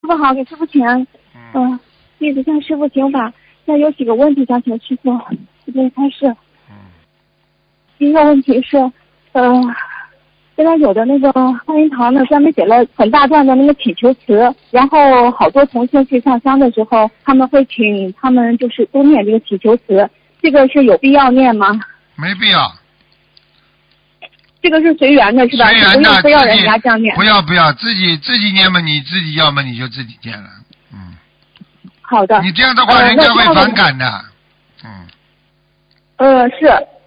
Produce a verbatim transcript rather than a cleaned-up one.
傅好，给师傅请安。嗯、呃，弟子向师傅请法。那有几个问题想请师傅这边开示。 嗯。 第一个问题是，呃，现在有的那个观音堂呢，专门写了很大段的那个祈求词，然后好多同修去上香的时候，他们会请他们就是多念这个祈求词，这个是有必要念吗？ 没必要。 这个是随缘的，是吧？ 随缘的， 不用非要人家这样念。 不要不要，自己自己念嘛，你自己要么你就自己念了，嗯。 好的。 你这样的话， 呃、 人家会反感的，嗯。 呃，是